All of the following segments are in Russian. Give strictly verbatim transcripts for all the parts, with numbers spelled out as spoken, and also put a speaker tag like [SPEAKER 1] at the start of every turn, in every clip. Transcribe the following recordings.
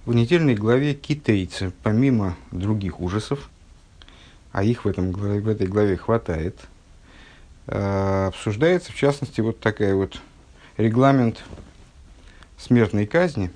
[SPEAKER 1] В недельной главе Китейцы, помимо других ужасов, а их в, этом, в этой главе хватает, э, обсуждается, в частности, вот такая вот регламент смертной казни.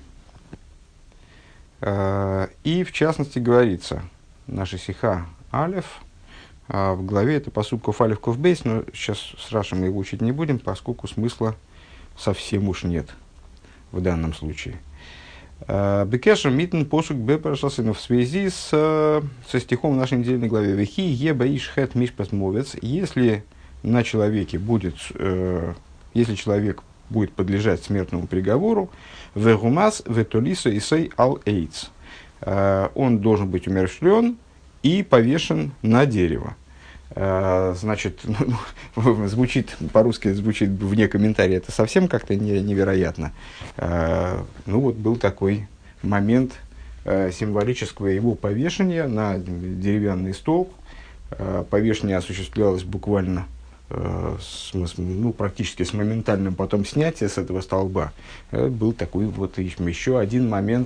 [SPEAKER 1] Э, и, в частности, говорится, наша сиха Алеф, э, в главе это пасук Ков Алеф Ков Бейс, но сейчас с Рашей мы его учить не будем, поскольку смысла совсем уж нет в данном случае. Бекешер митн посук бепарашасы, но в связи с, со стихом в нашей недельной главе «Вехи ебаиш хэт мишпас мовец», если на человеке будет, э, если человек будет подлежать смертному приговору, «Вегумас ветолиса исей ал эйц», он должен быть умерщвлен и повешен на дерево. Значит, ну, звучит, по-русски звучит вне комментария, это совсем как-то не, невероятно. Ну вот был такой момент символического его повешения на деревянный столб. Повешение осуществлялось буквально, с, ну, практически с моментальным потом снятием с этого столба. Был такой вот еще один момент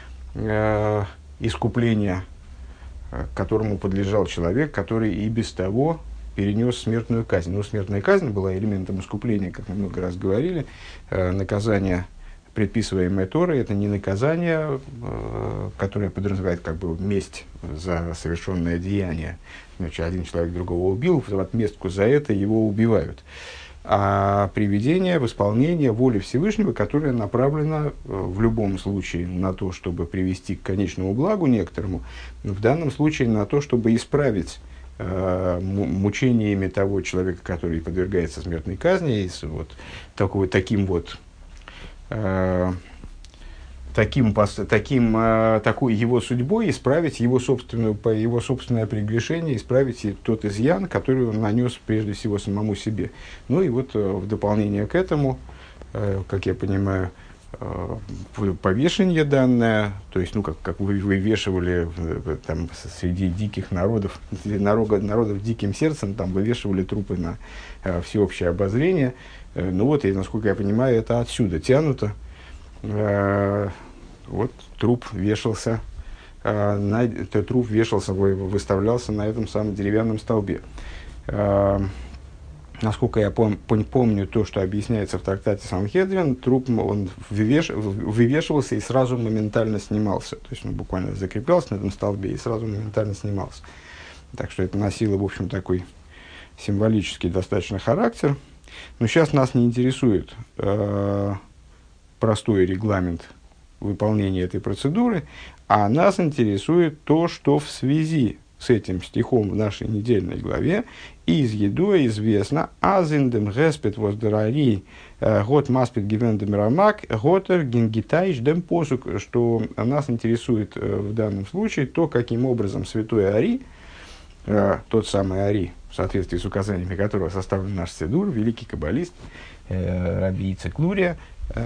[SPEAKER 1] искупления, которому подлежал человек, который и без того перенес смертную казнь. Но смертная казнь была элементом искупления, как мы много раз говорили. Э, наказание, предписываемое Торой, это не наказание, э, которое подразумевает как бы месть за совершенное деяние. Значит, один человек другого убил, в отместку за это его убивают. А приведение в исполнение воли Всевышнего, которая направлена в любом случае на то, чтобы привести к конечному благу некоторому, в данном случае на то, чтобы исправить э, мучениями того человека, который подвергается смертной казни, и вот, такой, таким вот э, таким, таким, э, такой его судьбой исправить его собственную, его собственное прегрешение, исправить тот изъян, который он нанес прежде всего самому себе. Ну и вот э, в дополнение к этому, э, как я понимаю, э, повешение данное, то есть, ну, как, как вы вывешивали э, там, среди диких народов, народов, народов диким сердцем, там вывешивали трупы на э, всеобщее обозрение. Э, ну вот, и, насколько я понимаю, это отсюда тянуто. Э, Вот труп вешался, э, на, труп вешался, выставлялся на этом самом деревянном столбе. Э, насколько я пом, пом, помню то, что объясняется в трактате Санхедрин, труп он вывеш, вывешивался и сразу моментально снимался. То есть он буквально закреплялся на этом столбе и сразу моментально снимался. Так что это носило, в общем, такой символический достаточно характер. Но сейчас нас не интересует э, простой регламент выполнения этой процедуры, а нас интересует то, что в связи с этим стихом в нашей недельной главе из едой известно «Азиндем геспет воздрари год маспет гивендем рамак готер генгитайш дем посук», что нас интересует в данном случае то, каким образом святой Ари, тот самый Ари, в соответствии с указаниями которого составлен наш седур, великий каббалист Раби Ицхак Лурия,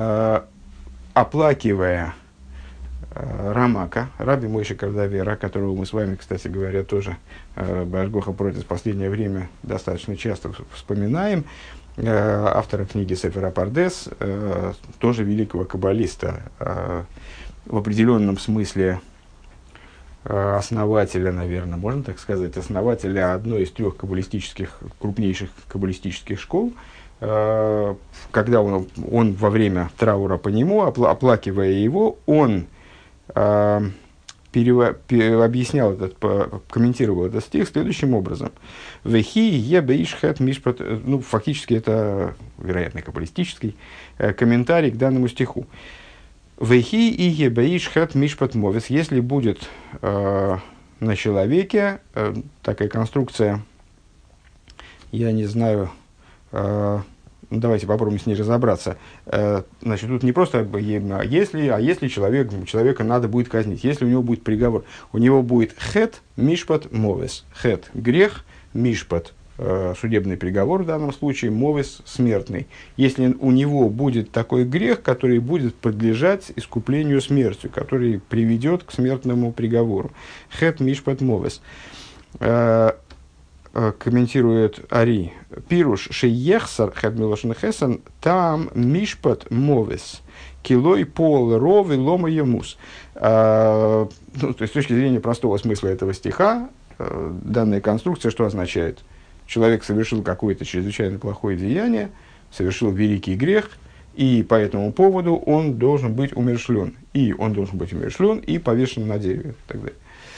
[SPEAKER 1] оплакивая э, Рамака, Раби Мойше Кардавера, которого мы с вами, кстати говоря, тоже э, Башгоха против в последнее время достаточно часто вспоминаем, э, автора книги Сефер ха-Пардес, э, тоже великого каббалиста, э, в определенном смысле э, основателя, наверное, можно так сказать, основателя одной из трех каббалистических, крупнейших каббалистических школ. Когда он, он во время траура по нему, оплакивая его, он э, перево, пере, объяснял этот, комментировал этот стих следующим образом. «Вехи ебаиш хэт мишпат», ну, фактически это, вероятно, каббалистический э, комментарий к данному стиху. «Вехи и ебаиш хэт мишпат мовец», если будет э, на человеке э, такая конструкция, я не знаю, Uh, ну, давайте попробуем с ней разобраться. Uh, значит, тут не просто а если, а если человек, человека надо будет казнить, если у него будет приговор, у него будет хет, мишпат, мовес. Хет – грех, мишпат uh, – судебный приговор в данном случае, мовес – смертный. Если у него будет такой грех, который будет подлежать искуплению смертью, который приведет к смертному приговору. Хет, мишпат, мовес. Uh, комментирует Ари, пируш шеехсар хадмилошен хесан там мишпат мовес. килой пол ров и лома емус. А, ну, то есть, с точки зрения простого смысла этого стиха, а, данная конструкция что означает? Человек совершил какое-то чрезвычайно плохое деяние, совершил великий грех, и по этому поводу он должен быть умершлен. И он должен быть умершлен и повешен на дереве. И так далее.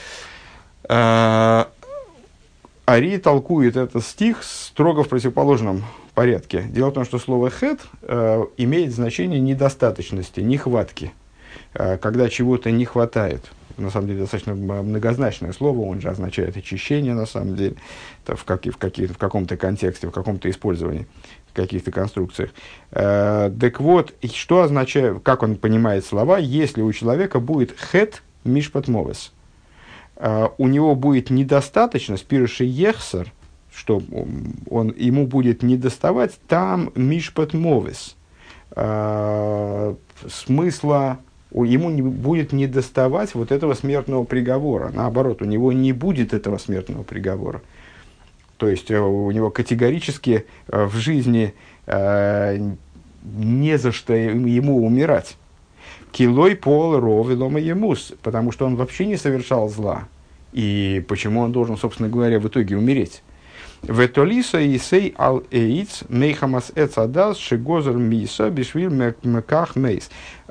[SPEAKER 1] А, Ари толкует этот стих строго в противоположном порядке. Дело в том, что слово «хет» э, имеет значение недостаточности, нехватки. Э, когда чего-то не хватает. На самом деле, достаточно многозначное слово, он же означает очищение, на самом деле, это в, как, в, каких, в каком-то контексте, в каком-то использовании, в каких-то конструкциях. Э, так вот, что означает, как он понимает слова, если у человека будет «хет мишпат мовес». Uh, у него будет недостаточность, пируши ехсер, что он, ему будет недоставать там мишпат мовес. Uh, смысла, ему не, будет недоставать вот этого смертного приговора. Наоборот, у него не будет этого смертного приговора. То есть, uh, у него категорически uh, в жизни uh, не за что ему умирать. Килой пол ров и лома емус, потому что он вообще не совершал зла. И почему он должен, собственно говоря, в итоге умереть? Ветолиса и сей ал эйц мейхамас эцадас шигозер миса бишвиль меках мейс.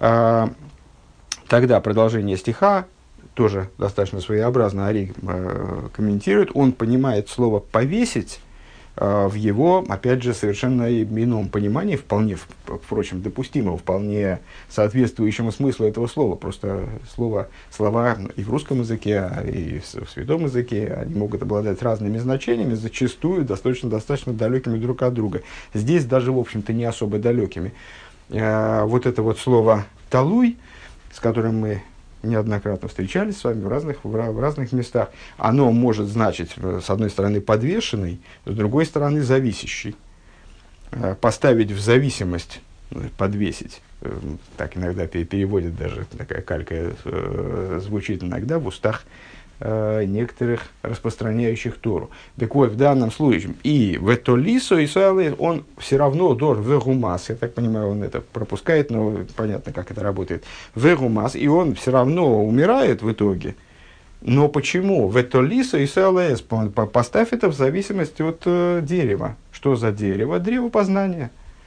[SPEAKER 1] Тогда продолжение стиха, тоже достаточно своеобразно Ари комментирует, он понимает слово «повесить» в его, опять же, совершенно ином понимании, вполне, впрочем, допустимого, вполне соответствующему смыслу этого слова. Просто слово, слова и в русском языке, и в святом языке, они могут обладать разными значениями, зачастую достаточно, достаточно далекими друг от друга. Здесь даже, в общем-то, не особо далекими. Вот это вот слово «талуй», с которым мы неоднократно встречались с вами в разных, в, в разных местах, оно может значить, с одной стороны, подвешенный, с другой стороны, зависящий. Поставить в зависимость, подвесить, так иногда переводят, даже такая калька звучит иногда в устах некоторых распространяющих Тору. Так вот, в данном случае, и в это лисо, и он все равно должен, в гумас, я так понимаю, он это пропускает, но понятно, как это работает, в гумас, и он все равно умирает в итоге. Но почему? В это лисо и СЛС, поставь это в зависимости от э, дерева. Что за дерево? Древо познания.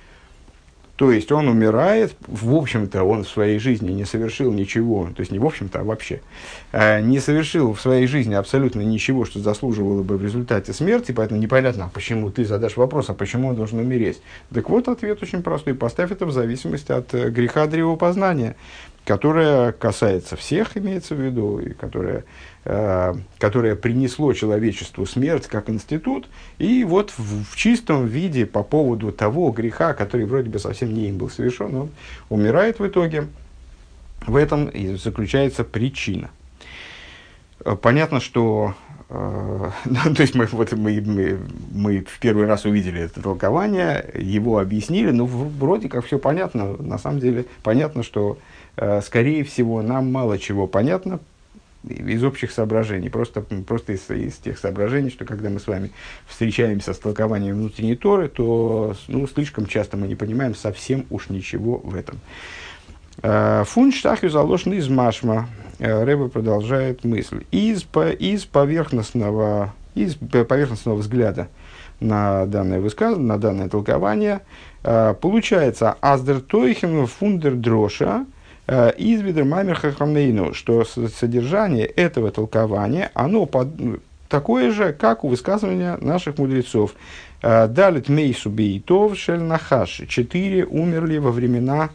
[SPEAKER 1] То есть он умирает, в общем-то, он в своей жизни не совершил ничего, то есть не в общем-то, а вообще, э, не совершил в своей жизни абсолютно ничего, что заслуживало бы в результате смерти, поэтому непонятно, а почему ты задашь вопрос, а почему он должен умереть. Так вот, ответ очень простой, поставь это в зависимости от э, греха древопознания, которое касается всех, имеется в виду, и которое, э, которое принесло человечеству смерть как институт, и вот в, в чистом виде по поводу того греха, который вроде бы совсем не им был совершен, он умирает в итоге. В этом и заключается причина. Понятно, что э, то есть мы, вот мы, мы, мы в первый раз увидели это толкование, его объяснили, но вроде как все понятно. На самом деле понятно, что скорее всего, нам мало чего понятно из общих соображений. Просто, просто из, из тех соображений, что когда мы с вами встречаемся с толкованием внутренней Торы, то ну, слишком часто мы не понимаем совсем уж ничего в этом. Фун штахю заложен из машма. Рэбе продолжает мысль. Из, по, из, поверхностного, из поверхностного взгляда на данное высказывание, на данное толкование, получается аздер тойхем фундер дроша, изведер мамер хахамейну, что содержание этого толкования, оно под, такое же, как у высказывания наших мудрецов. Далит мейсу бейтов шель нахаш. Четыре умерли во времена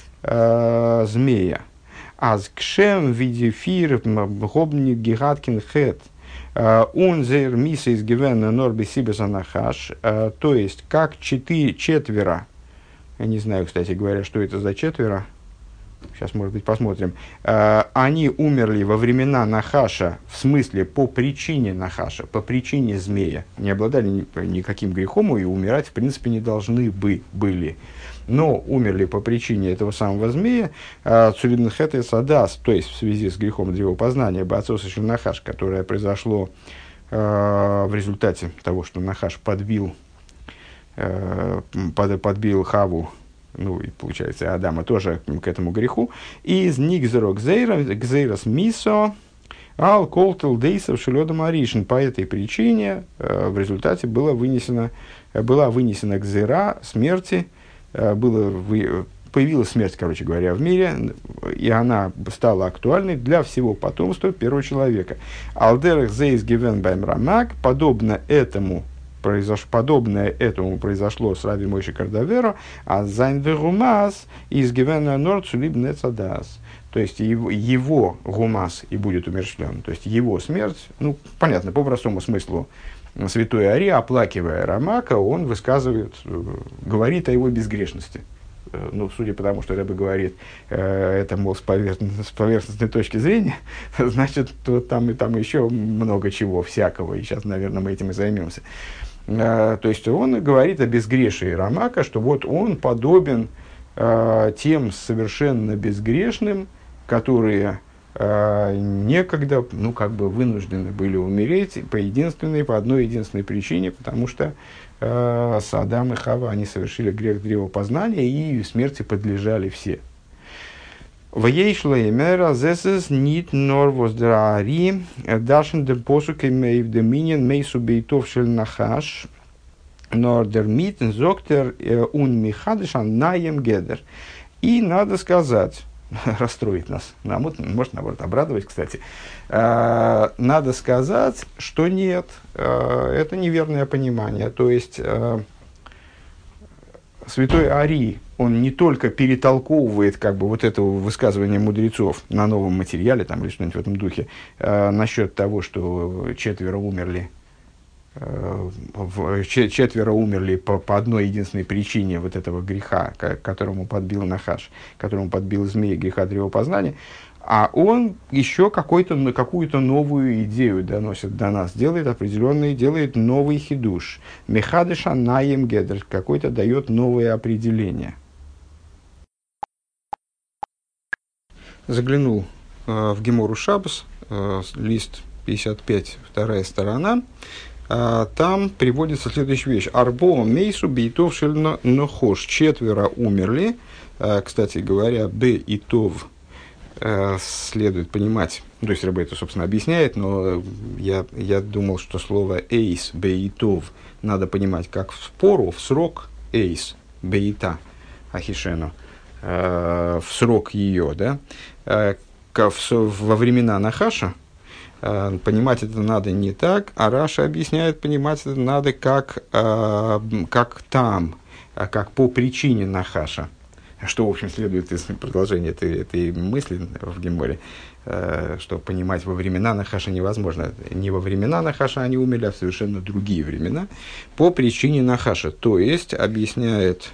[SPEAKER 1] э, змея. Аз кшем видифир гобник гигаткин хет. Унзер миса из гивена норби сибеса нахаш. То есть, как четыре, четверо. Я не знаю, кстати говоря, что это за четверо. Сейчас, может быть, посмотрим. Э, они умерли во времена Нахаша, в смысле, по причине Нахаша, по причине змея. Не обладали ни, никаким грехом и умирать, в принципе, не должны бы были. Но умерли по причине этого самого змея, Цуриднхет и Садас, то есть в связи с грехом древопознания, Баацос и Нахаш, которое произошло э, в результате того, что Нахаш подбил, э, под, подбил Хаву ну, и получается, Адама тоже к этому греху, из Нигзеро Гзейрос Мисо, Ал Колтел Дейсов Шелёда Маришин. По этой причине э, в результате было вынесено, была вынесена Гзейра смерти, э, было вы, появилась смерть, короче говоря, в мире, и она стала актуальной для всего потомства первого человека. Алдерах Зейс Гивен Байм Рамак, подобно этому, произош, подобное этому произошло с Раби Мойши Кардаверо, а Зайн Вегумас из Гивена Норд Сулиб Нецадас. То есть его, его гумас и будет умерщвлен, то есть его смерть, ну, понятно, по простому смыслу, святой Ари, оплакивая Рамака, он высказывает, говорит о его безгрешности. Ну, судя по тому, что Рэбе говорит, это, мол, с, поверхностной, с поверхностной точки зрения, значит, то там и там еще много чего всякого, и сейчас, наверное, мы этим и займемся. То есть он говорит о безгрешии Рамака, что вот он подобен тем совершенно безгрешным, которые э, некогда, ну, как бы вынуждены были умереть по единственной, по одной единственной причине, потому что э, Адам и Хава, они совершили грех древопознания, и смерти подлежали все. Ваейшлеймера зесес нит норвос драри дашен де посуке мейв доминин мейсу бейтов шель нахаш нордер митн зоктер ун михадышан наем гедер. И надо сказать, расстроить нас, нам, может, наоборот, обрадовать, кстати, э, надо сказать, что нет, э, это неверное понимание. То есть, э, святой Ари, он не только перетолковывает как бы, вот это высказывание мудрецов на новом материале, там, или что-нибудь в этом духе, э, насчет того, что четверо умерли, четверо умерли по, по одной единственной причине вот этого греха, к которому подбил Нахаш, которому подбил змей греха древопознания, а он еще какую-то, какую-то новую идею доносит до нас, делает определенный, делает новый хидуш. Мехадыша наем гедер, какой-то дает новое определение. Заглянул э, в Гемору Шаббос, э, лист пятьдесят пять, вторая сторона. Там приводится следующая вещь. Арбо мейсу бейтов шельно нохош. Четверо умерли. Кстати говоря, б и тов следует понимать. То есть Ребе это, собственно, объясняет, но я, я думал, что слово эйс, б и тов надо понимать как в спору, в срок эйс, бейта, ахишену, в срок ее, да, во времена Нахаша. Понимать это надо не так, а Раша объясняет, понимать это надо как, э, как там, как по причине Нахаша. Что, в общем, следует из продолжения этой, этой мысли в Геморе, э, что понимать во времена Нахаша невозможно. Не во времена Нахаша они умерли, а в совершенно другие времена, по причине Нахаша. То есть, объясняет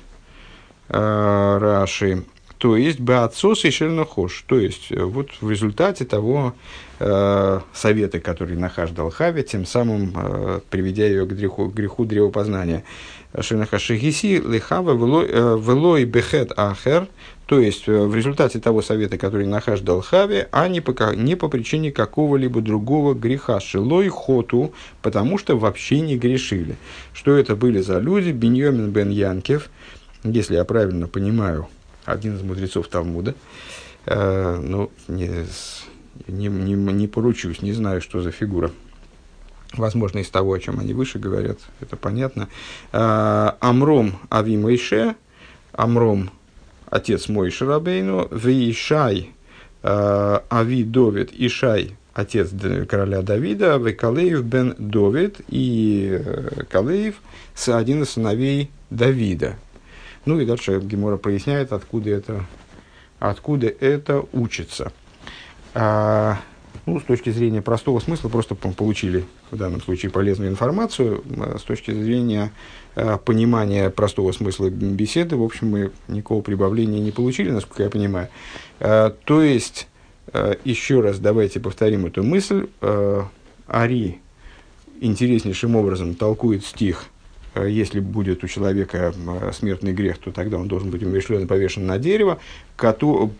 [SPEAKER 1] э, Раши, то есть, баатсос и шельнохош, то есть, вот в результате того э, совета, который Нахаш дал Хаве, тем самым э, приведя ее к греху, к греху древопознания. Шельнохашигиси лихава велой бехет ахер, то есть, в результате того совета, который Нахаш дал Хаве, а не по, не по причине какого-либо другого греха. Шелой хоту, потому что вообще не грешили. Что это были за люди? Биньомин бен Янкев, если я правильно понимаю, один из мудрецов Талмуда, э, ну, не, не, не, не поручусь, не знаю, что за фигура. Возможно, из того, о чем они выше говорят, это понятно. Э, Амром Ави Моише, Амром, отец Моише Рабейну, Вишай э, Ави Довид, Ишай, отец короля Давида, Векалеев бен Довид, и э, Калеев, один из сыновей Давида. Ну и дальше Гемора проясняет, откуда это, откуда это учится. А, ну, с точки зрения простого смысла, просто получили в данном случае полезную информацию. С точки зрения а, понимания простого смысла беседы, в общем, мы никакого прибавления не получили, насколько я понимаю. А, то есть, а, еще раз давайте повторим эту мысль. А, Ари интереснейшим образом толкует стих. Если будет у человека смертный грех, то тогда он должен быть умерщвлен и повешен на дерево, который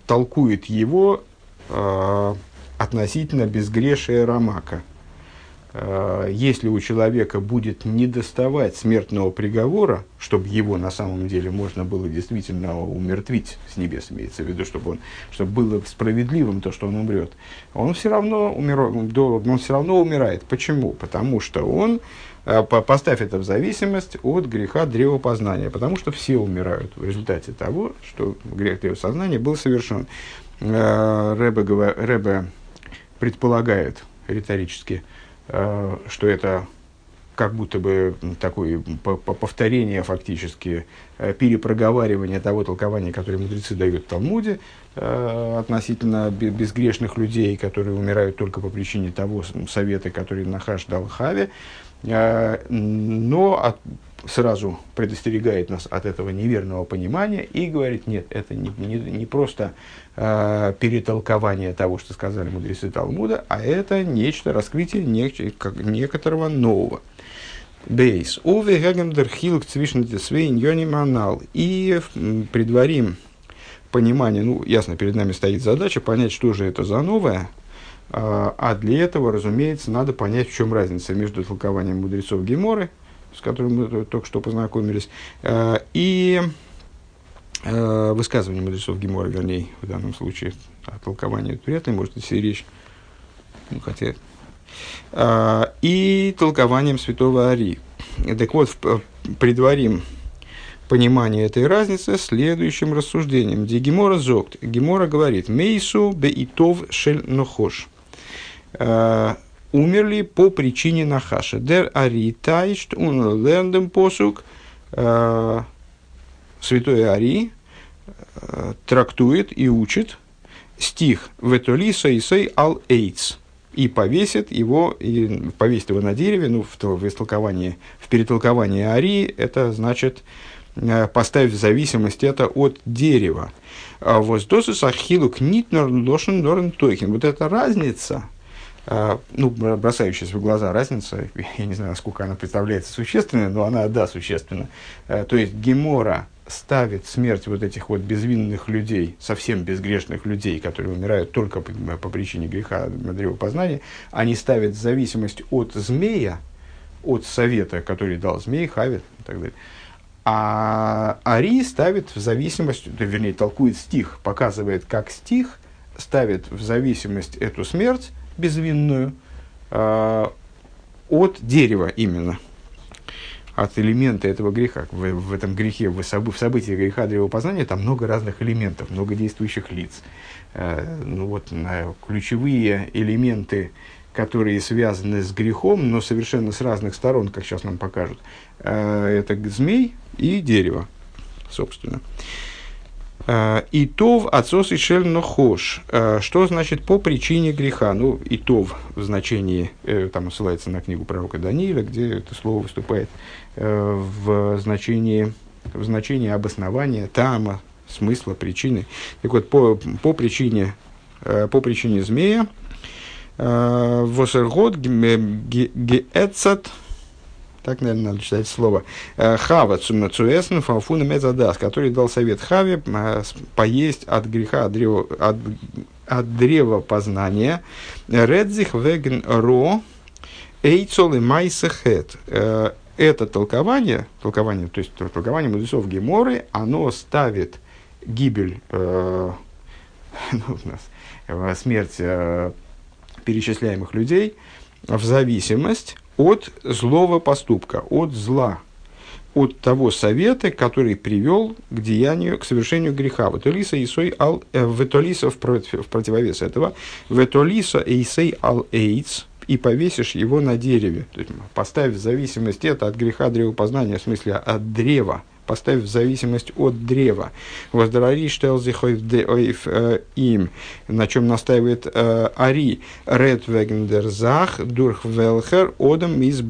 [SPEAKER 1] толкует его э, относительно безгрешия Рамака. э, если у человека будет недоставать смертного приговора, чтобы его на самом деле можно было действительно умертвить с небес, имеется в виду, чтобы, он, чтобы было справедливым то, что он умрет, он все равно, умер, он все равно умирает. Почему? Потому что он, э, поставь это в зависимость от греха древопознания, потому что все умирают в результате того, что грех древопознания был совершен. Э, Ребе, Ребе предполагает риторически, э, что это как будто бы такое повторение, фактически, э, перепроговаривание того толкования, которое мудрецы дают в Талмуде э, относительно безгрешных людей, которые умирают только по причине того совета, который Нахаш дал Хаве, э, но от, сразу предостерегает нас от этого неверного понимания и говорит, нет, это не, не, не просто э, перетолкование того, что сказали мудрецы Талмуда, а это нечто, раскрытие не, как, некоторого нового. Бейс. Уве гагендер хилк цвишн десвейн йониманал. И предварим понимание, ну, ясно, перед нами стоит задача понять, что же это за новое, а для этого, разумеется, надо понять, в чем разница между толкованием мудрецов Геморы, с которым мы только что познакомились, и высказыванием мудрецов Геморы, вернее, в данном случае, о толковании вряд ли может идти речь, ну, хотя, и толкованием святого Арии. Так вот, предварим понимание этой разницы следующим рассуждением. Ди Гемора зогт. Гемора говорит, мейсу беитов шель нохош. Умерли по причине Нахаша. Дер Ари тайшт ун лендем посук. Святой Ари трактует и учит стих «Ветолиса исей ал эйц» и повесит его, и повесит его на дереве. Ну, в, в, истолковании, в перетолковании Ари это значит поставь в зависимость это от дерева. Воздосус ахилук нитнор лошен норн тойхин. Вот эта разница, ну, бросающаяся в глаза разница, я не знаю, насколько она представляется существенной, но она, да, существенна. То есть Гемора ставит смерть вот этих вот безвинных людей, совсем безгрешных людей, которые умирают только по, по причине греха древопознания, они ставят зависимость от змея, от совета, который дал змей, Хаве и так далее. А Ари ставит в зависимость, вернее, толкует стих, показывает, как стих ставит в зависимость эту смерть безвинную э, от дерева именно, от элемента этого греха. В, в этом грехе, в, соб, в событии греха древопознания там много разных элементов, много действующих лиц. Э, ну вот, э, ключевые элементы, которые связаны с грехом, но совершенно с разных сторон, как сейчас нам покажут, э, это змей и дерево, собственно. И тов отцос и шель нохош. Что значит по причине греха? Ну, и тов в значении, там ссылается на книгу пророка Даниила, где это слово выступает в значении, в значении обоснования, тама, смысла, причины. Так вот, по, по, причине, по причине змея, восергот геэцат, так, наверное, надо читать слово. Хава цумнацуэсн фалфуна мезадас, который дал совет Хаве поесть от греха, от древа, от, от древа познания. Редзих веген ро эйцол и майсехет. Это толкование, толкование, то есть толкование мудрецов Геморы, оно ставит гибель, э, ну, у нас, смерть э, перечисляемых людей в зависимость от злого поступка, от зла, от того совета, который привел к деянию, к совершению греха. Ветолиса исой ал ветолиса в противовес этого. Ветолиса исей ал эйц, и повесишь его на дереве. То есть, поставь в зависимость это от греха древопознания, в смысле от древа. Поставь в зависимость от древа. Воздарари штелзихойв им, на чем настаивает э, Ари. Ред вегендерзах дурх велхер одам из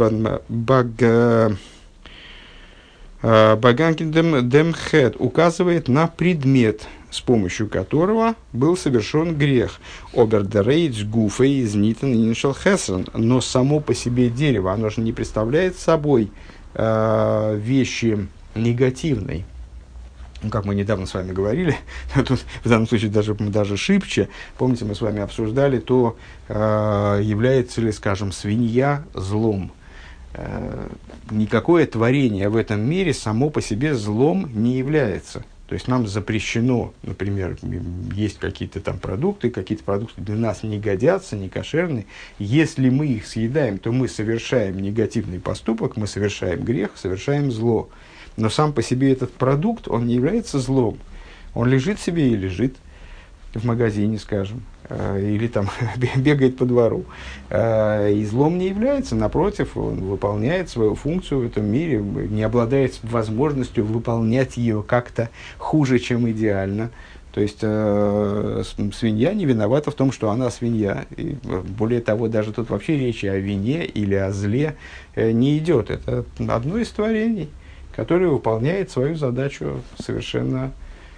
[SPEAKER 1] баганкиндем демхет, указывает на предмет, с помощью которого был совершен грех. Обердерейдж гуфей из нитен иншел хесрен. Но само по себе дерево, оно же не представляет собой э, вещи негативной. ну, как мы недавно с вами говорили, тут в данном случае даже, даже шибче, помните, мы с вами обсуждали, то э, является ли, скажем, свинья злом. Э, никакое творение в этом мире само по себе злом не является. То есть нам запрещено, например, есть какие-то там продукты, какие-то продукты для нас не годятся, не кошерные. Если мы их съедаем, то мы совершаем негативный поступок, мы совершаем грех, совершаем зло. Но сам по себе этот продукт, он не является злом. Он лежит себе и лежит в магазине, скажем, или там бегает по двору. И злом не является, напротив, он выполняет свою функцию в этом мире, не обладает возможностью выполнять ее как-то хуже, чем идеально. То есть э, свинья не виновата в том, что она свинья. И, более того, даже тут вообще речи о вине или о зле э, не идет. Это одно из творений, которое выполняет свою задачу совершенно,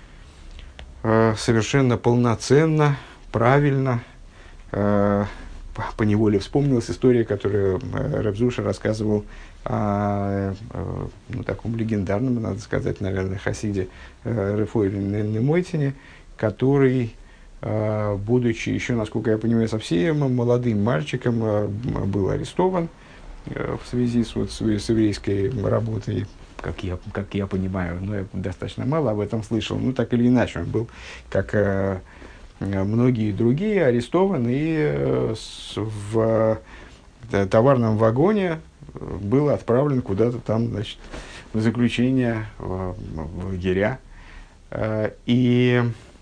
[SPEAKER 1] э, совершенно полноценно, правильно. Э, поневоле вспомнилась история, которую э, Рав Зуша рассказывал о э, ну, таком легендарном, надо сказать, наверное, хасиде э, Рефуэле Немойтине, который, э, будучи еще, насколько я понимаю, совсем молодым мальчиком, э, был арестован э, в связи с, вот, с, с еврейской работой, как я, как я понимаю, но я достаточно мало об этом слышал. Ну, так или иначе, он был, как э, многие другие, арестован и э, с, в э, товарном вагоне был отправлен куда-то там, значит, в заключение, в, в лагеря. Э, и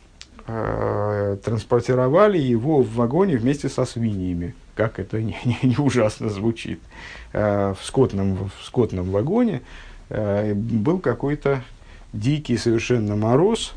[SPEAKER 1] э, транспортировали его в вагоне вместе со свиньями. Как это не, не, не ужасно звучит. Э, в, скотном, в скотном вагоне был какой-то дикий совершенно мороз,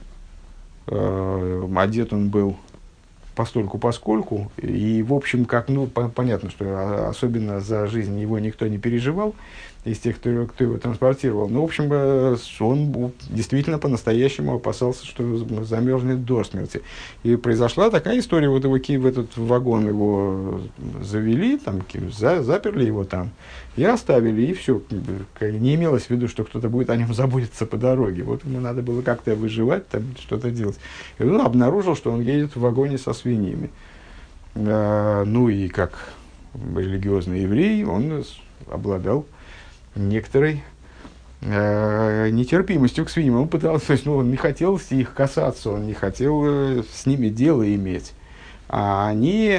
[SPEAKER 1] э, одет он был постольку-поскольку, и, в общем, как, ну, по- понятно, что особенно за жизнь его никто не переживал, из тех, кто, кто его транспортировал. Но, в общем, э, он действительно по-настоящему опасался, что замерзнет до смерти. И произошла такая история, вот его в этот вагон его завели, там, за, заперли его там, и оставили, и все. Не имелось в виду, что кто-то будет о нем заботиться по дороге. Вот ему надо было как-то выживать, там, что-то делать. И он обнаружил, что он едет в вагоне со свиньями. А, ну и как религиозный еврей, он обладал некоторой э, нетерпимостью к свиньям. Он пытался, то есть, ну, он не хотел их касаться, он не хотел э, с ними дело иметь. А они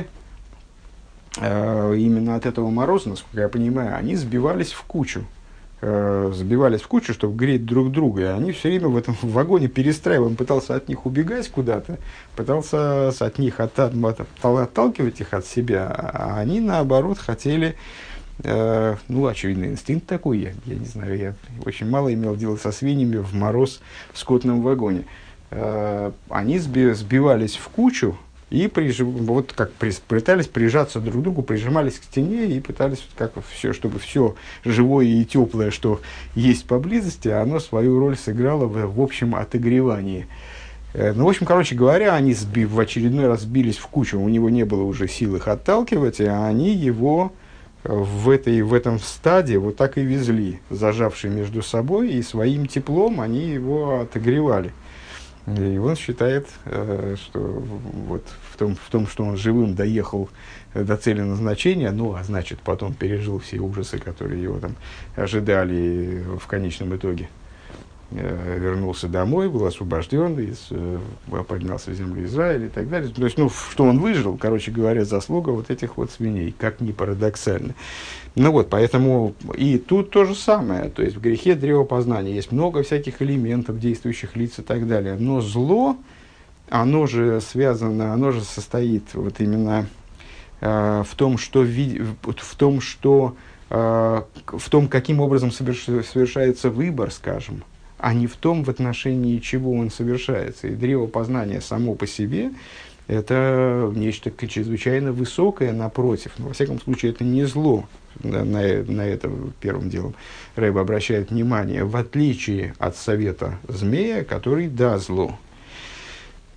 [SPEAKER 1] э, именно от этого мороза, насколько я понимаю, они сбивались в кучу. Э, сбивались в кучу, чтобы греть друг друга. И они все время в этом вагоне перестраивали. Он пытался от них убегать куда-то, пытался от них от, от, отталкивать их от себя, а они, наоборот, хотели... Uh, ну, очевидно, инстинкт такой, я, я не знаю, я очень мало имел дело со свиньями в мороз в скотном вагоне. Uh, они сби- сбивались в кучу и прижим, вот как при, пытались прижаться друг к другу, прижимались к стене и пытались, как все, чтобы все живое и теплое, что есть поблизости, оно свою роль сыграло в, в общем отогревании. Uh, ну, в общем, короче говоря, они сби- в очередной раз сбились в кучу, у него не было уже сил их отталкивать, и они его... В, этой, в этом стаде вот так и везли, зажавшие между собой, и своим теплом они его отогревали. И он считает, э, что вот в том, в том, что он живым доехал до цели назначения, ну, а значит, потом пережил все ужасы, которые его там ожидали в конечном итоге. Э, вернулся домой, был освобожден, из, э, поднялся в землю Израиля и так далее. То есть, ну, что он выжил, короче говоря, заслуга вот этих вот свиней, как ни парадоксально. Ну вот, поэтому и тут то же самое. То есть в грехе древопознания есть много всяких элементов, действующих лиц и так далее. Но зло, оно же связано, оно же состоит вот именно э, в том, что, ви, в том, что э, в том, каким образом соверш, совершается выбор, скажем, а не в том, в отношении чего он совершается. И древопознание само по себе – это нечто чрезвычайно высокое, напротив. Но, во всяком случае, это не зло. На, на, на это первым делом Рэб обращает внимание, в отличие от совета змея, который – да, зло.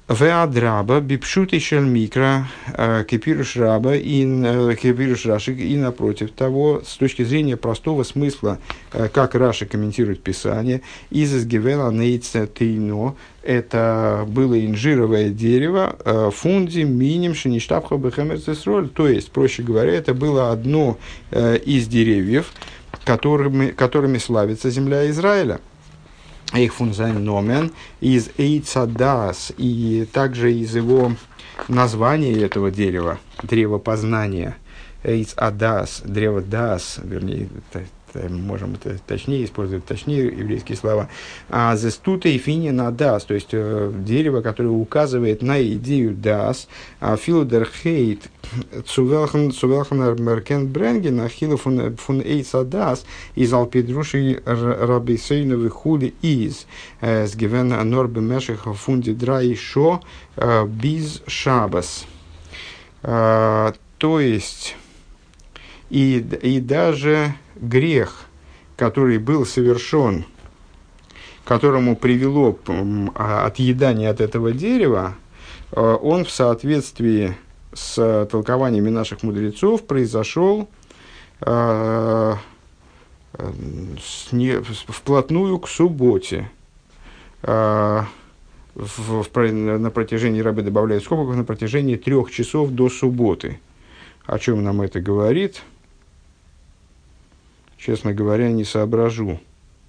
[SPEAKER 1] Веадраба, бипшуты шельмикра, кипируш раба, и кипируш рашик, и напротив того, с точки зрения простого смысла, как Раши комментирует Писание, из изгивела нейца тейно, это было инжировое дерево, фунди миним шиништабха бэхэмэрцэсроль, то есть, проще говоря, это было одно из деревьев, которыми, которыми славится земля Израиля. Их фунзайномен из Эйцадас, и также из его названия этого дерева, древо познания, Эйцадас, древо Дас, вернее, можем это точнее использовать, точнее еврейские слова, а зестута и финина дас, то есть э, дерево, которое указывает на идею дас, а филодерхейт цувелхан меркен бренген, а хило фун эйса дас, из алпидруши рабисейновы хули из, с гивен норбе мешеха фунди драй шо биз шабас. То есть, и, и даже грех, который был совершен, которому привело отъедание от этого дерева, он в соответствии с толкованиями наших мудрецов произошел э, с не, вплотную к субботе. Э, в, в, на протяжении, рабы добавляют скобок, на протяжении трех часов до субботы. О чем нам это говорит? Честно говоря, не соображу.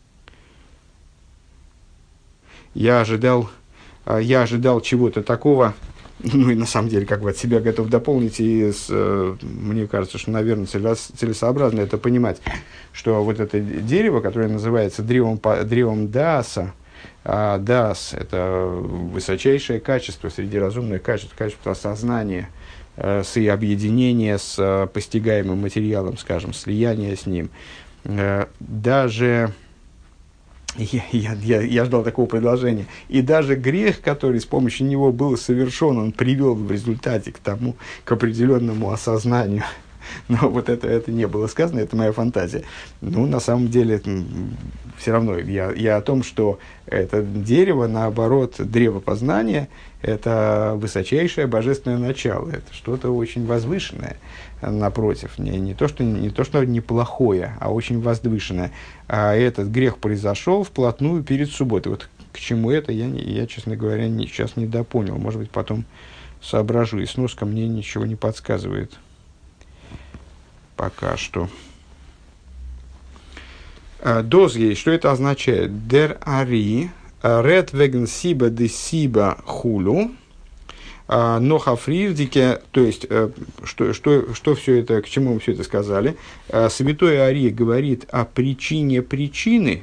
[SPEAKER 1] Я ожидал, я ожидал чего-то такого, ну и на самом деле, как бы от себя готов дополнить, и с, мне кажется, что, наверное, целесообразно это понимать, что вот это дерево, которое называется древом, древом Дааса, а Даас – это высочайшее качество среди разумных качеств, качество осознания, с и объединение с постигаемым материалом, скажем, слияние с ним. Даже, я, я, я ждал такого предложения, и даже грех, который с помощью него был совершен, он привел в результате к тому, к определенному осознанию. Но вот это, это не было сказано, это моя фантазия. Ну, на самом деле, все равно я, я о том, что это дерево, наоборот, древо познания, это высочайшее божественное начало, это что-то очень возвышенное, напротив, не, не, то, что, не то, что неплохое, а очень возвышенное. А этот грех произошел вплотную перед субботой. Вот к чему это, я, я честно говоря, не, сейчас не допонял. Может быть, потом соображу, и сноска мне ничего не подсказывает. Пока что. Дозгей, что это означает? Дер ари, ред веген сиба де сиба хулу, но хафрирдике, то есть, что, что, что все это, к чему мы все это сказали? Святой Арий говорит о причине причины,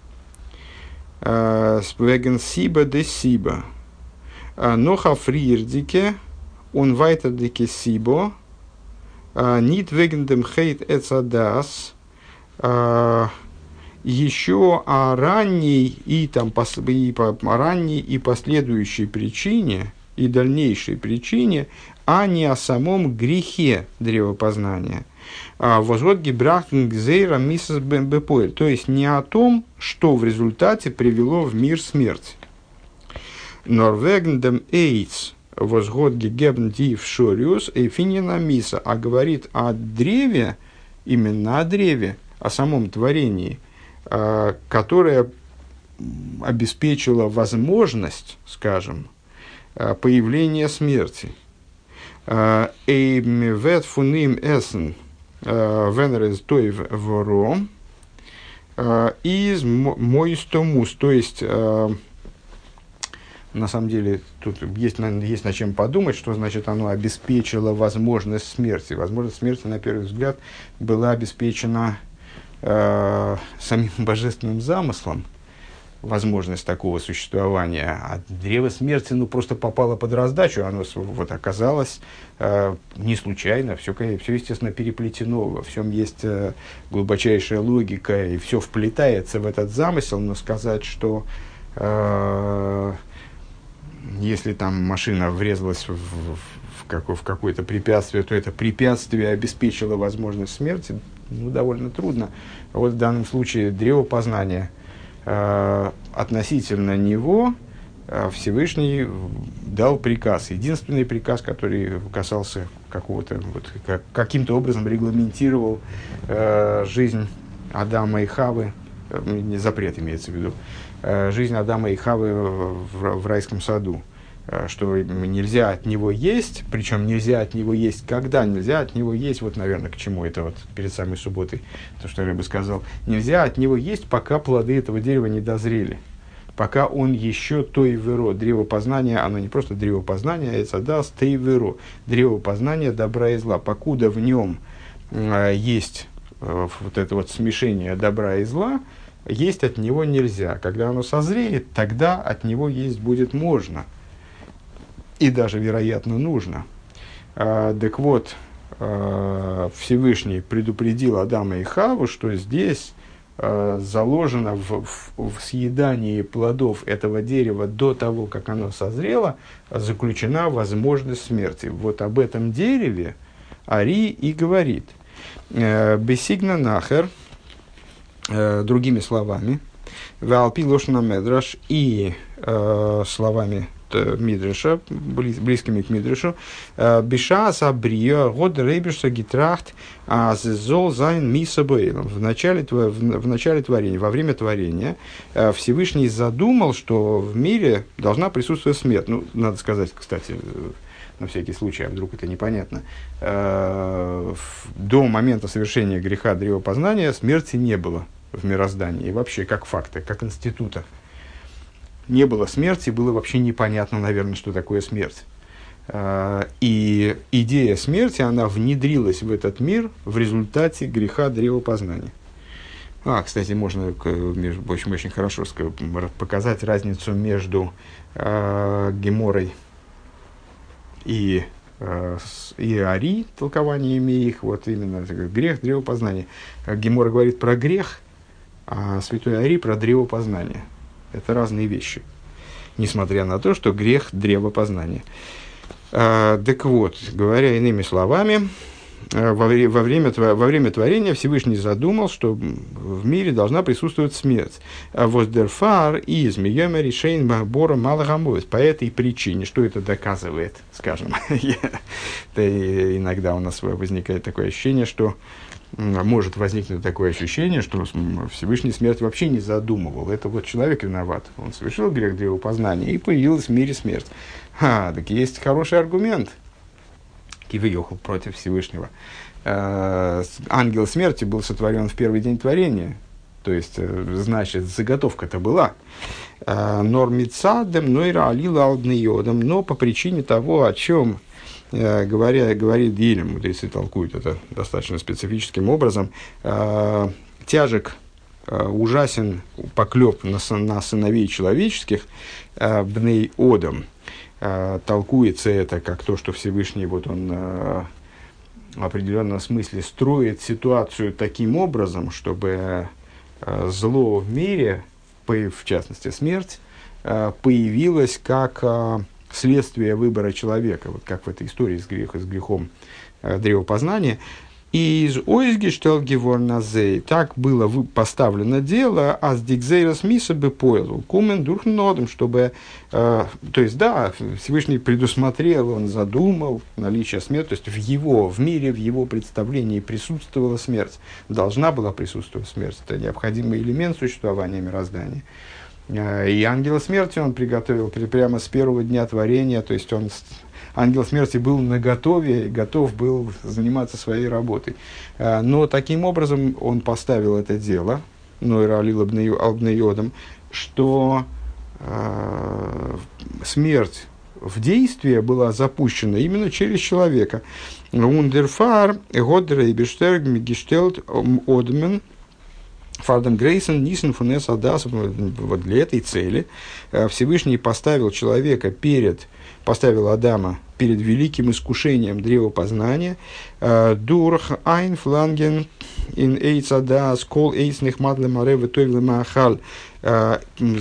[SPEAKER 1] веген сиба де сиба, но хафрирдике, он вайтердике сибо, нит вегендем хейт эцадас, еще о ранней и, там, пос, и по ранней и последующей причине, и дальнейшей причине, а не о самом грехе древопознания. Возгод гибрахн гзейра миссис бепоэль, то есть не о том, что в результате привело в мир смерть. Норвегендем эйц возгод гегебн див шориус эйфинина миса, а говорит о древе, именно о древе, о самом творении, которое обеспечило возможность, скажем, появления смерти. Эймвет фуним эсен венерез тойв воро из моистомус, то есть, на самом деле, тут есть, есть над чем подумать, что значит оно обеспечило возможность смерти. Возможность смерти, на первый взгляд, была обеспечена э, самим божественным замыслом, возможность такого существования. А древо смерти, ну, просто попало под раздачу, оно вот оказалось э, не случайно, все, все, естественно, переплетено, во всем есть э, глубочайшая логика, и все вплетается в этот замысел, но сказать, что э, если там машина врезалась в, в, в, как, в какое-то препятствие, то это препятствие обеспечило возможность смерти, ну, довольно трудно. Вот в данном случае древо познания, э, относительно него Всевышний дал приказ, единственный приказ, который касался какого-то, вот, как, каким-то образом регламентировал э, жизнь Адама и Хавы, э, не запрет имеется в виду, э, жизнь Адама и Хавы в, в, в райском саду, э, что нельзя от него есть, причем нельзя от него есть когда, нельзя от него есть, вот, наверное, к чему это вот перед самой субботой, то, что я бы сказал, нельзя от него есть, пока плоды этого дерева не дозрели. Пока он еще тойверо, древо познания, оно не просто древо познания, а это даст тойверо, древо познания добра и зла. Покуда в нем э, есть э, вот это вот смешение добра и зла, есть от него нельзя. Когда оно созреет, тогда от него есть будет можно. И даже, вероятно, нужно. Э, так вот, э, Всевышний предупредил Адама и Хаву, что здесь заложено в, в, в съедании плодов этого дерева до того, как оно созрело, заключена возможность смерти. Вот об этом дереве Ари и говорит. Бесигна нахер, другими словами, валпи лошна медраш, и э, словами Мидреша, близ, близкими к Мидрешу, Биша сабрио год рейберша гитрахт аззол зайн мисабейлом. В начале в начале творения, во время творения Всевышний задумал, что в мире должна присутствовать смерть. Ну, надо сказать, кстати, на всякий случай, а вдруг это непонятно. До момента совершения греха древопознания смерти не было в мироздании, и вообще как факта, как института. Не было смерти, было вообще непонятно, наверное, что такое смерть. И идея смерти, она внедрилась в этот мир в результате греха древопознания. А, кстати, можно очень, очень хорошо показать разницу между э, Геморой и, э, и Ари, толкованиями их, вот именно грех, древопознание. Гемора говорит про грех, а святой Ари про древопознание. Это разные вещи, несмотря на то, что грех – древопознания. А, так вот, говоря иными словами, во, вре- во, время, во время творения Всевышний задумал, что в мире должна присутствовать смерть. Воздерфар и змеема решейн бора малахамбовец. По этой причине, что это доказывает, скажем, иногда у нас возникает такое ощущение, что может возникнуть такое ощущение, что Всевышний смерть вообще не задумывал. Это вот человек виноват. Он совершил грех древопознания, и появилась в мире смерть. А, так есть хороший аргумент. Кивиохал против Всевышнего. Э, ангел смерти был сотворен в первый день творения. То есть, э, значит, заготовка-то была. Нормицадем, нойра алила алднеодом. Но по причине того, о чем Говоря, говорит Дилем, мудрецы толкуют это достаточно специфическим образом, э, тяжек, э, ужасен поклеп на, на сыновей человеческих, э, бней одам. Э, толкуется это как то, что Всевышний вот он, э, в определенном смысле строит ситуацию таким образом, чтобы э, зло в мире, в частности смерть, э, появилось как... Э, следствие выбора человека, вот как в этой истории с, грех, с грехом э, древопознания. И из ойзгештел геворназей так было вы, поставлено дело, а с дикзейрос миса бы поел, кумен дурхнодом, чтобы, э, то есть, да, Всевышний предусмотрел, он задумал наличие смерти, то есть, в его, в мире, в его представлении присутствовала смерть, должна была присутствовать смерть, это необходимый элемент существования мироздания. И ангела смерти он приготовил прямо с первого дня творения, то есть он, ангел смерти был наготове и готов был заниматься своей работой. Но таким образом он поставил это дело, Нойра алил албнеодом, что э, смерть в действие была запущена именно через человека. Ундерфар, Годрей, Бештерг, Мигештелт, Одмен, Фардам Грейсон, Нисен, Фунес, Адас, вот для этой цели Всевышний поставил человека перед, поставил Адама перед великим искушением древопознания. Дурх айн фланген ин эйц адас, кол эйц нехмадле мареве тойвле маахаль. В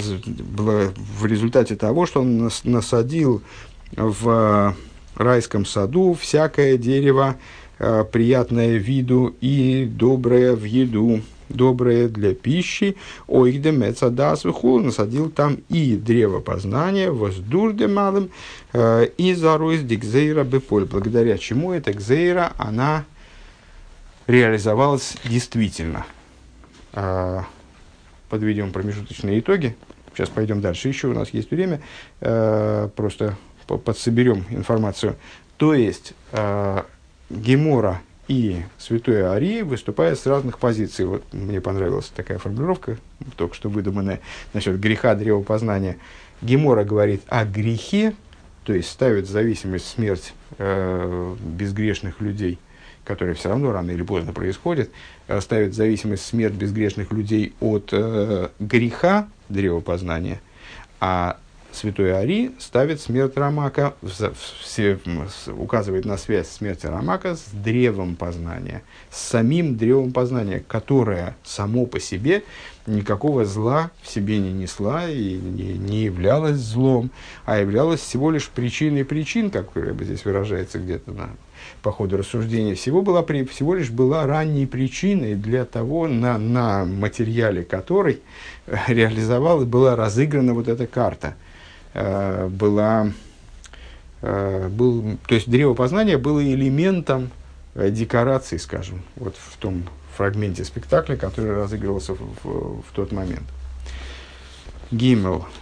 [SPEAKER 1] результате того, что он насадил в райском саду всякое дерево, приятное виду и доброе в еду. доброе для пищи, ойгде мецадас выхул, насадил там и древо познания, воздурде малым, э, и заройс дикзейра беполь, благодаря чему эта гзейра, она реализовалась действительно. Э, подведем промежуточные итоги. Сейчас пойдем дальше, еще у нас есть время, э, просто подсоберем информацию. То есть, э, Гемора и Святой Арий выступают с разных позиций. Вот мне понравилась такая формулировка, только что выдуманная, насчет греха древопознания. Гемора говорит о грехе, то есть ставит в зависимость смерть э, безгрешных людей, которая все равно рано или поздно происходит, э, ставит в зависимость смерть безгрешных людей от э, греха древопознания, а Святой Арий ставит смерть Рамака, все, указывает на связь смерти Рамака с древом познания, с самим древом познания, которое само по себе никакого зла в себе не несла и не, не являлось злом, а являлось всего лишь причиной причин, как здесь выражается где-то на, по ходу рассуждения, всего, была, всего лишь была ранней причиной для того, на, на материале которой реализовала и была разыграна вот эта карта. Была, был, то есть древо познания было элементом декорации, скажем, вот в том фрагменте спектакля, который разыгрывался в, в, в тот момент. Гимел.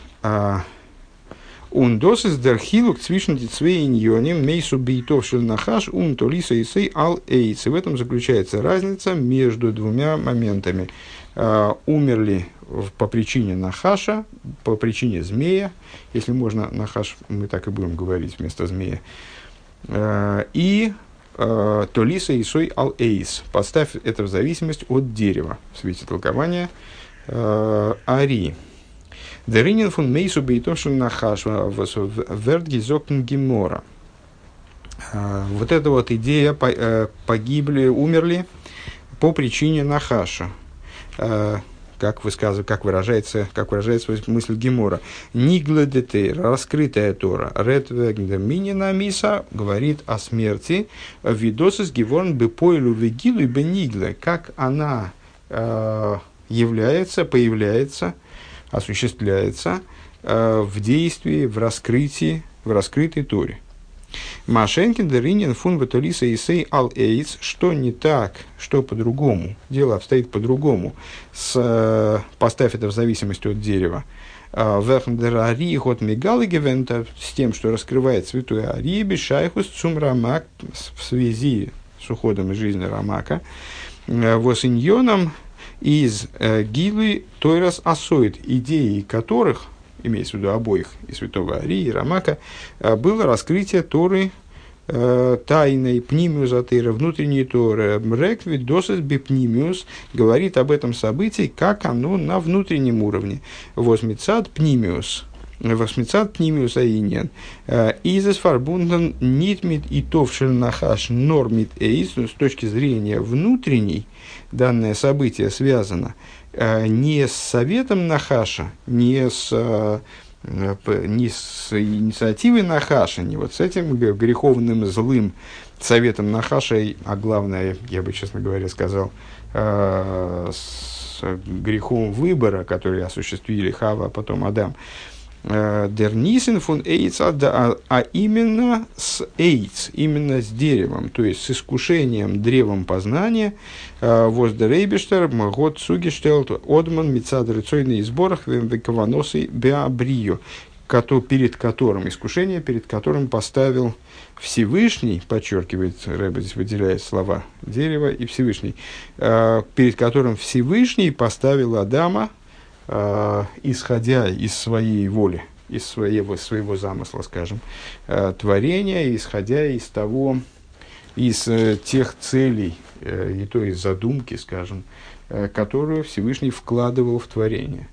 [SPEAKER 1] Ундос из дерхилук цвишн дицвейньоним мейсу бейтов шельнахаш ум толиса и сей ал эйц. В этом заключается разница между двумя моментами. Uh, умерли в, по причине нахаша, по причине змея, если можно, нахаш, мы так и будем говорить вместо змея, uh, и uh, толиса и сой ал эйс. Поставь это в зависимость от дерева, в свете толкования uh, Ари. Деринин фун мейсу бейтошен нахаш вертгизокн гемора. Вот эта вот идея, погибли, умерли по причине нахаша. Uh, как, высказыв, как, выражается, как выражается мысль Гемора. Нигла детейр, раскрытая Тора, редвегнда минина миса, говорит о смерти, видосис геворн бепойлу вегилу и бенигла, как она uh, является, появляется, осуществляется uh, в действии, в раскрытии, в раскрытой Торе. Машенкин деринин фун ватолиса и сей ал эйц, что не так, что по-другому, дело обстоит по-другому, с, поставь это в зависимости от дерева, верхндерари ход мигалы гевента, с тем, что раскрывает святой Арий бешайхус цум рамак в связи с уходом из жизни Рамака, восиньоном из гилы тойрас асоид, идеи которых, имеется в виду обоих, и святого Арии, и Рамака, было раскрытие Торы э, тайной, пнимиус атеира, внутренней Торы. Мреквит досыс бипнимиус говорит об этом событии, как оно на внутреннем уровне. Восмицат пнимиус. Восмицат пнимиус аиньян. Изес фарбунден нитмит и товшель нахаш нормит эйс. С точки зрения внутренней, данное событие связано не с советом Нахаша, не с, не с инициативой Нахаша, не вот с этим греховным злым советом Нахаша, а главное, я бы, честно говоря, сказал, с грехом выбора, который осуществили Хава, а потом Адам, Дернисен фун эйц, а именно с эйц, именно с деревом, то есть с искушением древом познания, воздерейбештер, год сугештелт, одман, мицад рыцойный сборах, векаваносы беабрию, перед которым, искушение, перед которым поставил Всевышний, подчеркивает, Рэбе здесь выделяет слова дерева и Всевышний, перед которым Всевышний поставил Адама, Uh, исходя из своей воли, из своего, своего замысла, скажем, uh, творения, исходя из того, из uh, тех целей, uh, и той задумки, скажем, uh, которую Всевышний вкладывал в творение.